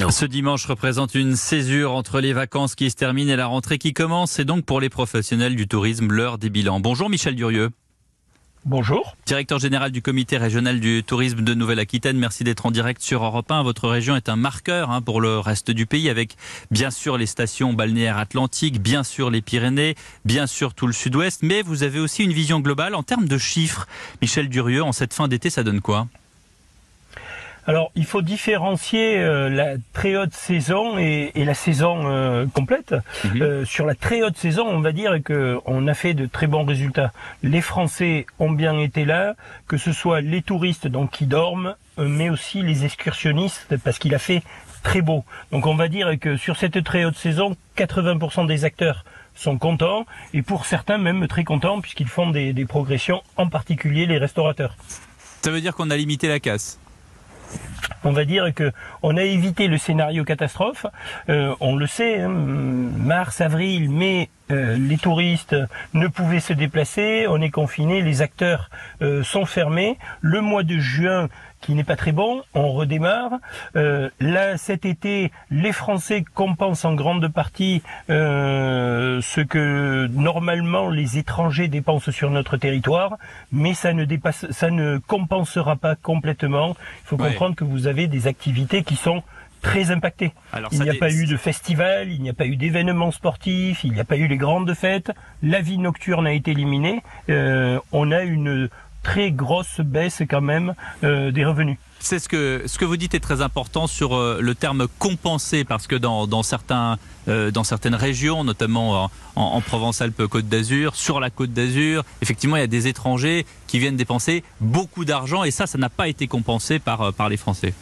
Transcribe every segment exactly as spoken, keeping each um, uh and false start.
Martino. Ce dimanche représente une césure entre les vacances qui se terminent et la rentrée qui commence. C'est donc pour les professionnels du tourisme l'heure des bilans. Bonjour Michel Durieux. Bonjour. Directeur général du comité régional du tourisme de Nouvelle-Aquitaine. Merci d'être en direct sur Europe un. Votre région est un marqueur hein, pour le reste du pays avec bien sûr les stations balnéaires atlantiques, bien sûr les Pyrénées, bien sûr tout le sud-ouest. Mais vous avez aussi une vision globale en termes de chiffres. Michel Durieux, en cette fin d'été, ça donne quoi ? Alors, il faut différencier euh, la très haute saison et, et la saison euh, complète. Mmh. Euh, sur la très haute saison, on va dire qu'on a fait de très bons résultats. Les Français ont bien été là, que ce soit les touristes donc qui dorment, euh, mais aussi les excursionnistes, parce qu'il a fait très beau. Donc, on va dire que sur cette très haute saison, quatre-vingts pour cent des acteurs sont contents, et pour certains même très contents, puisqu'ils font des, des progressions, en particulier les restaurateurs. Ça veut dire qu'on a limité la casse ? On va dire que on a évité le scénario catastrophe. Euh, on le sait, hein, mars, avril, mai, euh, les touristes ne pouvaient se déplacer. On est confinés, les acteurs euh, sont fermés. Le mois de juin, qui n'est pas très bon, on redémarre. Euh, là, cet été, les Français compensent en grande partie euh, ce que normalement les étrangers dépensent sur notre territoire, mais ça ne dépasse, ça ne compensera pas complètement. Il faut ouais. comprendre que vous avez des activités qui sont très impactées. Alors, il n'y a dé... pas eu de festival, il n'y a pas eu d'événements sportifs, il n'y a pas eu les grandes fêtes. La vie nocturne a été éliminée. Euh, on a une très grosse baisse quand même euh, des revenus. C'est ce que ce que vous dites est très important sur euh, le terme compenser, parce que dans dans certains euh, dans certaines régions, notamment en, en Provence-Alpes-Côte d'Azur, sur la Côte d'Azur, effectivement il y a des étrangers qui viennent dépenser beaucoup d'argent et ça ça n'a pas été compensé par par les Français.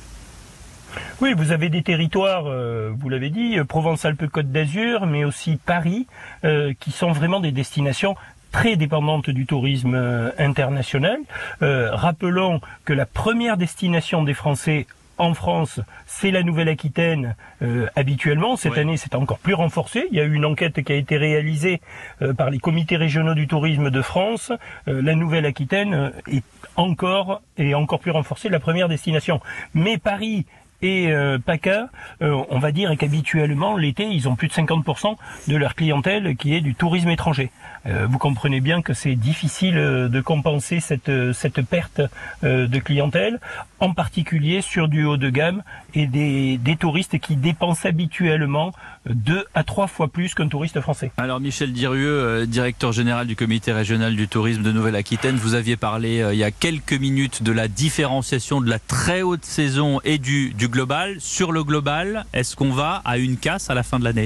Oui, vous avez des territoires, euh, vous l'avez dit, Provence-Alpes-Côte d'Azur, mais aussi Paris, euh, qui sont vraiment des destinations très dépendante du tourisme euh, international. Euh, rappelons que la première destination des Français en France, c'est la Nouvelle-Aquitaine euh, habituellement. Cette ouais. année, c'est encore plus renforcé. Il y a eu une enquête qui a été réalisée euh, par les comités régionaux du tourisme de France. Euh, la Nouvelle-Aquitaine est encore, est encore plus renforcée, la première destination. Mais Paris et euh, PACA, euh, on va dire qu'habituellement, l'été, ils ont plus de cinquante pour cent de leur clientèle qui est du tourisme étranger. Euh, vous comprenez bien que c'est difficile euh, de compenser cette, euh, cette perte euh, de clientèle, en particulier sur du haut de gamme et des, des touristes qui dépensent habituellement deux à trois fois plus qu'un touriste français. Alors Michel Durieux, euh, directeur général du comité régional du tourisme de Nouvelle-Aquitaine, vous aviez parlé euh, il y a quelques minutes de la différenciation de la très haute saison et du, du global. Sur le global, est-ce qu'on va à une casse à la fin de l'année ?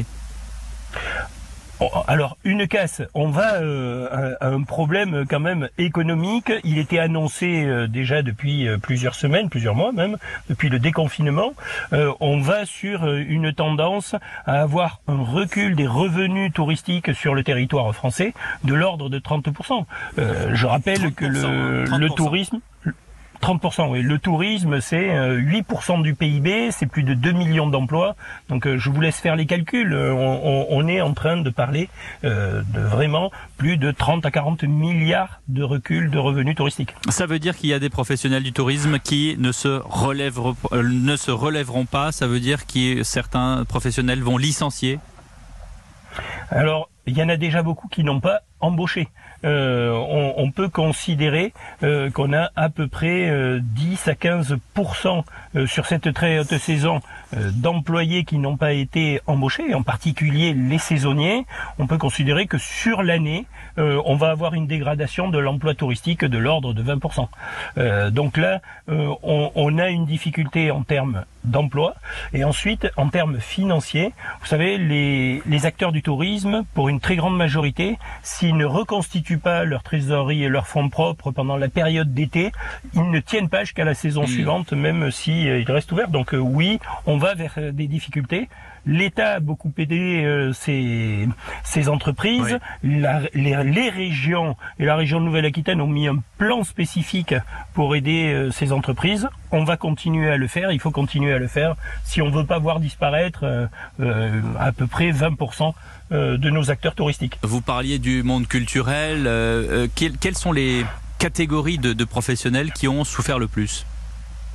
Alors, une casse, on va euh, à un problème quand même économique. Il était annoncé euh, déjà depuis euh, plusieurs semaines, plusieurs mois même, depuis le déconfinement. Euh, on va sur euh, une tendance à avoir un recul des revenus touristiques sur le territoire français de l'ordre de trente pour cent. Euh, je rappelle que le, le tourisme... trente pour cent, oui. Le tourisme, c'est huit pour cent du P I B, c'est plus de deux millions d'emplois. Donc, je vous laisse faire les calculs. On, on, on est en train de parler euh, de vraiment plus de trente à quarante milliards de recul de revenus touristiques. Ça veut dire qu'il y a des professionnels du tourisme qui ne se relèveront, euh, ne se relèveront pas. Ça veut dire que certains professionnels vont licencier. Alors, il y en a déjà beaucoup qui n'ont pas embauché. Euh, on, on peut considérer euh, qu'on a à peu près euh, dix à quinze pour cent euh, sur cette très haute saison euh, d'employés qui n'ont pas été embauchés, en particulier les saisonniers. On peut considérer que sur l'année, euh, on va avoir une dégradation de l'emploi touristique de l'ordre de vingt pour cent. Euh, donc là, euh, on, on a une difficulté en termes d'emploi et ensuite en termes financiers. Vous savez, les, les acteurs du tourisme, pour une très grande majorité, s'ils ne reconstituent pas leur trésorerie et leurs fonds propres pendant la période d'été, ils ne tiennent pas jusqu'à la saison mmh. suivante, même si euh, ils restent ouverts. Donc euh, oui, on va vers euh, des difficultés. L'État a beaucoup aidé euh, ces, ces entreprises. Oui. La, les, les régions et la région de Nouvelle-Aquitaine ont mis un plan spécifique pour aider euh, ces entreprises. On va continuer à le faire. Il faut continuer à le faire si on ne veut pas voir disparaître euh, euh, à peu près vingt pour cent de nos acteurs touristiques. Vous parliez du monde culturel. Euh, euh, quelles, quelles sont les catégories de, de professionnels qui ont souffert le plus ?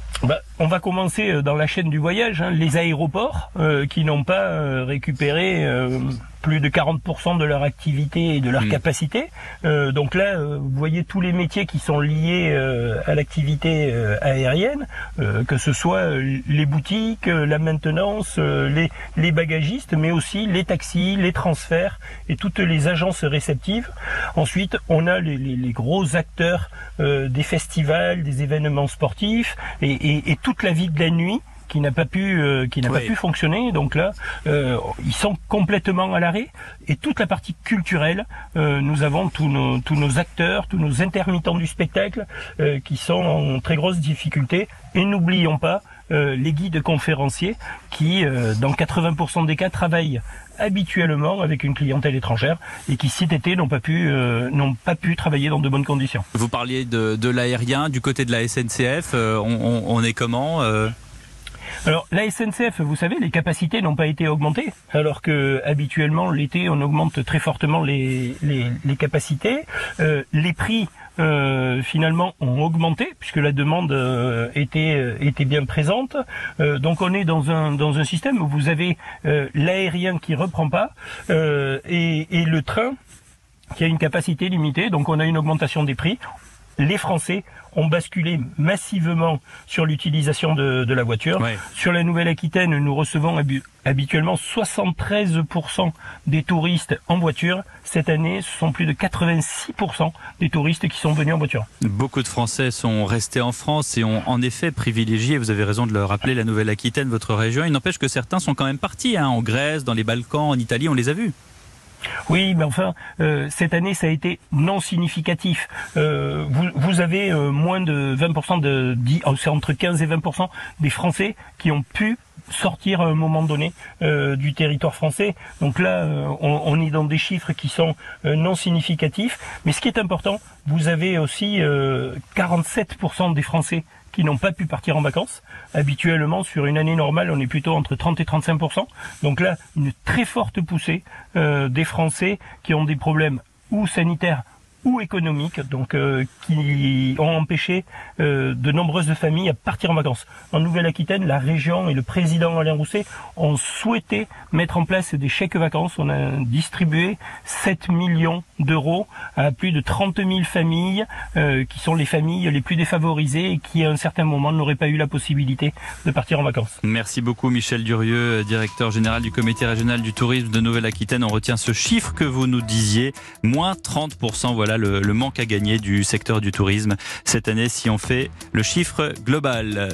Bah, on va commencer dans la chaîne du voyage, hein, les aéroports euh, qui n'ont pas euh, récupéré euh, plus de quarante pour cent de leur activité et de leur mmh. capacité. Euh, donc là, euh, vous voyez tous les métiers qui sont liés euh, à l'activité euh, aérienne, euh, que ce soit euh, les boutiques, euh, la maintenance, euh, les, les bagagistes, mais aussi les taxis, les transferts et toutes les agences réceptives. Ensuite, on a les, les, les gros acteurs euh, des festivals, des événements sportifs et, et, et toute la vie de la nuit qui n'a pas pu euh, qui n'a oui. pas pu fonctionner. Donc là, euh, ils sont complètement à l'arrêt. Et toute la partie culturelle, euh, nous avons tous nos tous nos acteurs, tous nos intermittents du spectacle euh, qui sont en très grosse difficulté. Et n'oublions pas euh, les guides conférenciers qui, euh, dans quatre-vingts pour cent des cas, travaillent habituellement avec une clientèle étrangère et qui cet été n'ont pas pu euh, n'ont pas pu travailler dans de bonnes conditions. Vous parliez de, de l'aérien, du côté de la S N C F, euh, on, on, on est comment euh Alors la S N C F, vous savez, les capacités n'ont pas été augmentées, alors que habituellement l'été on augmente très fortement les les, les capacités. Euh, les prix euh, finalement ont augmenté puisque la demande euh, était était bien présente. Euh, donc on est dans un dans un système où vous avez euh, l'aérien qui reprend pas euh, et, et le train qui a une capacité limitée. Donc on a une augmentation des prix. Les Français ont basculé massivement sur l'utilisation de, de la voiture. Ouais. Sur la Nouvelle-Aquitaine, nous recevons habu- habituellement soixante-treize pour cent des touristes en voiture. Cette année, ce sont plus de quatre-vingt-six pour cent des touristes qui sont venus en voiture. Beaucoup de Français sont restés en France et ont en effet privilégié, vous avez raison de le rappeler, la Nouvelle-Aquitaine, votre région. Il n'empêche que certains sont quand même partis, hein, en Grèce, dans les Balkans, en Italie, on les a vus. Oui, mais enfin, euh, cette année, ça a été non significatif. Euh, vous, vous avez euh, moins de vingt pour cent de, c'est entre quinze et vingt pour cent des Français qui ont pu sortir à un moment donné euh, du territoire français. Donc là, euh, on, on est dans des chiffres qui sont euh, non significatifs. Mais ce qui est important, vous avez aussi euh, quarante-sept pour cent des Français qui n'ont pas pu partir en vacances. Habituellement, sur une année normale, on est plutôt entre trente et trente-cinq pour cent. Donc là, une très forte poussée euh, des Français qui ont des problèmes ou sanitaires ou économiques, donc euh, qui ont empêché euh, de nombreuses familles à partir en vacances. En Nouvelle-Aquitaine, la région et le président Alain Rousset ont souhaité mettre en place des chèques vacances. On a distribué sept millions d'euros à plus de trente mille familles, euh, qui sont les familles les plus défavorisées et qui, à un certain moment, n'auraient pas eu la possibilité de partir en vacances. Merci beaucoup, Michel Durieux, directeur général du Comité régional du tourisme de Nouvelle-Aquitaine. On retient ce chiffre que vous nous disiez, moins trente pour cent, voilà le, le manque à gagner du secteur du tourisme cette année si on fait le chiffre global.